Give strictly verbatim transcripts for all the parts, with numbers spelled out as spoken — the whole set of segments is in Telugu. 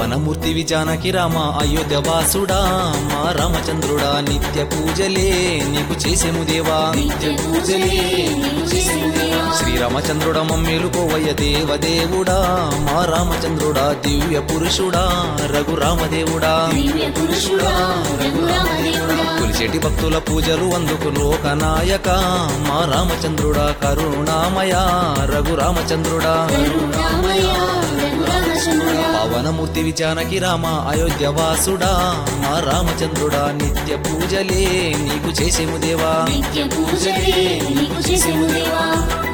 పావనమూర్తివి జానకి రామ అయోధ్య వాసుడా మా రామచంద్రుడా నిత్య పూజలే నీకు చేసేము దేవా నిత్య పూజలే నీకు చేసేము దేవా శ్రీరామచంద్రుడ మమ్మేలుకోవయ్య దేవదేవుడా మా రామచంద్రుడా దివ్య పురుషుడా రఘురామదేవుడా దివ్య పురుషుడా రఘురామదేవుడా కొలిచేటి భక్తుల పూజలు అందుకు లోకనాయక మా రామచంద్రుడా కరుణామయ రఘురామచంద్రుడా కరుణామయ రఘురామచంద్రుడా పవనమూర్తివి జానకి రామ అయోధ్య వాసుడా మా రామచంద్రుడా నిత్య పూజలే నీకు చేసేము దేవా నిత్య పూజలే నీకు చేసేము దేవా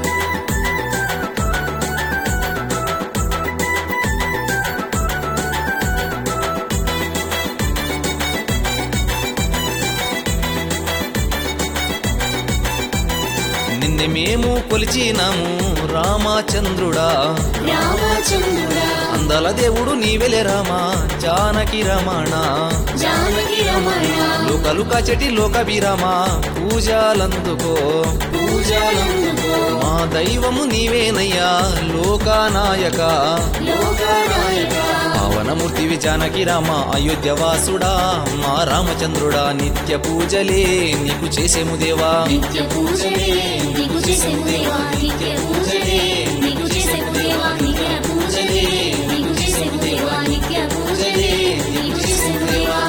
నిన్నే మేము కొలిచినాము రామచంద్రుడా రామచంద్రుడా అందల దేవుడు నీవెలే రామ జానకి రమణ జానకి రమణ లోకలు కాచెటి లోకభిరామ పూజలందుకో పూజలందుకో మా దైవము నీవేనయ్యా లోకానాయక లోకనాయక పావనమూర్తివి జానకి రామ అయోధ్య వాసుడా మా రామచంద్రుడా నిత్య పూజలే నీకు చేసేము దేవా నిత్య పూజలే నీకు చేసేము దేవా నిత్య పూజలే నీకు చేసేము దేవా నిత్య పూజలే నీకు చేసేము దేవా నిత్య పూజలే నీకు చేసేము దేవా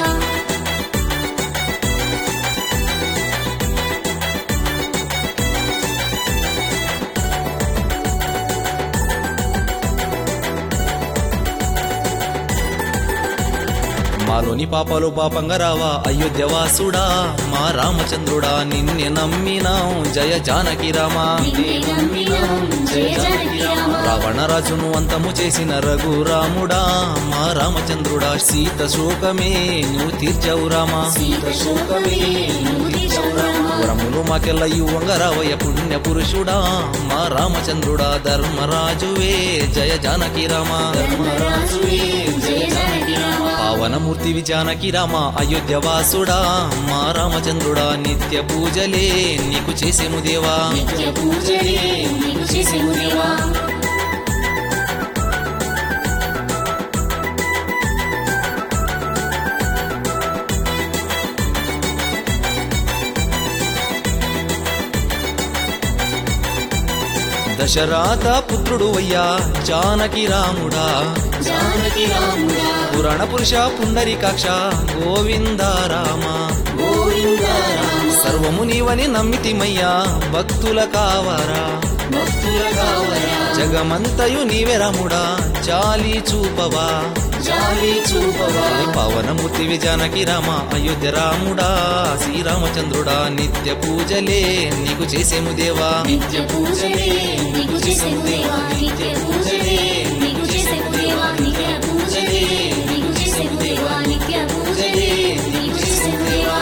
మాలోని పాపాలు పాపంగా రావా అయోధ్య వాసుడా మా రామచంద్రుడా నిన్నే నమ్మినాం జయ జానకి రామా నిన్నే నమ్మినాం జయ జానకి రామ రావణ రాజును అంతము చేసిన రఘురాముడా మా రామచంద్రుడా సీత శోకమే నువ్వు తీర్చవు రామా సీత శోకమే నువ్వు తీర్చవు రామ వరములు మాకెల్ల ఇవ్వంగా రావయ్య పుణ్య పురుషుడా మా రామచంద్రుడా ధర్మరాజువే జయ జానకి రామా ధర్మరాజువే జయ జానకి రామ పావనమూర్తివి జానకి రామ అయోధ్య వాసుడా మా రామచంద్రుడా నిత్య పూజలే నీకు చేసేము దేవా నిత్య పూజలే నీకు చేసేము దేవా దశరథ పుత్రుడు అయ్యా జానకి రాముడా జానకి రాముడా పురాణ పురుష పుండరీకాక్ష గోవింద రామ గోవింద రామ సర్వము నీవని నమ్మితిమయ్యా భక్తుల కావరా భక్తుల కావరా జగమంతయు నీవే రాముడా చాలి చూపవా జాలి చూపవా పవనమూర్తివి జానకి రామ అయోధ్య రాముడా శ్రీరామచంద్రుడా నిత్య పూజలే నీకు చేసేము దేవా నిత్య పూజలే నీకు చేసేము దేవా నిత్య పూజలే నీకు చేసేము దేవా నిత్య పూజలే నీకు చేసేము దేవా నిత్య పూజలే నీకు చేసేము దేవా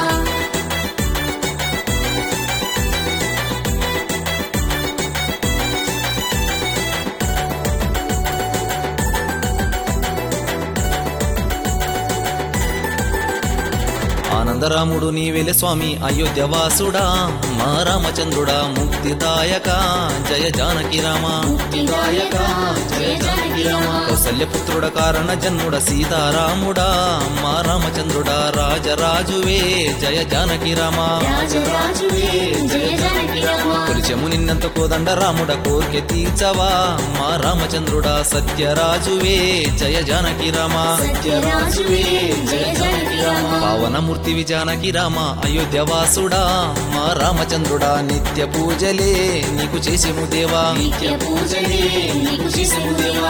ఆనందరాముడు నీవెలే స్వామి అయోధ్య వాసుడా మా రామచంద్రుడా ముక్తిదాయక జయ జానకి రామ ముక్తిదాయక జయ జానకి రామ కౌసల్యపుత్రుడ కారణ జన్ముడ సీతారాముడా మా రామచంద్రుడా రాజరాజువే జయ జానకి రామ రాజరాజువే జయ జానకి రామ కొలిచెము నిన్నంత కోదండ రాముడ కోర్కె తీర్చవా మా రామచంద్రుడా సత్యరాజువే జయ జానకి రామ సత్యరాజువే జయ జానకి రామ పావనమూర్తివి జానకి రామ అయోధ్య వాసుడా మా రామచంద్రుడా నిత్య పూజలే నీకు చేసేము దేవా నిత్య పూజలే నీకు చేసేము దేవా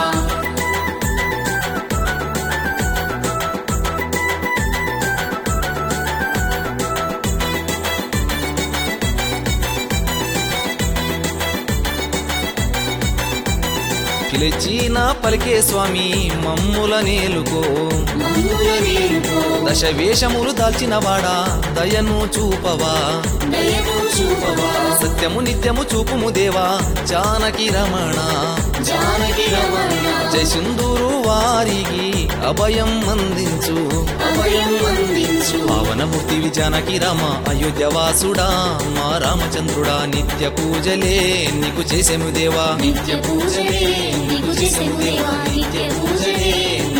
పిలిచిన పలికే స్వామి మమ్ముల నేలుకో మమ్ముల నేలుకో దశ వేషములు దాల్చిన వాడా దయను చూపవా దయను చూపవా సత్యము నిత్యము చూపుము దేవా జానకి రమణ జానకి రమణ జై సింధూరు వారికి అభయం అందించు అభయం అందించు పావనమూర్తివి జానకి రామ అయోధ్య వాసుడా మా రామచంద్రుడా నిత్య పూజలే నీకు చేసేము దేవా నిత్య పూజలే నీకు చేసేము దేవా నిత్య పూజలే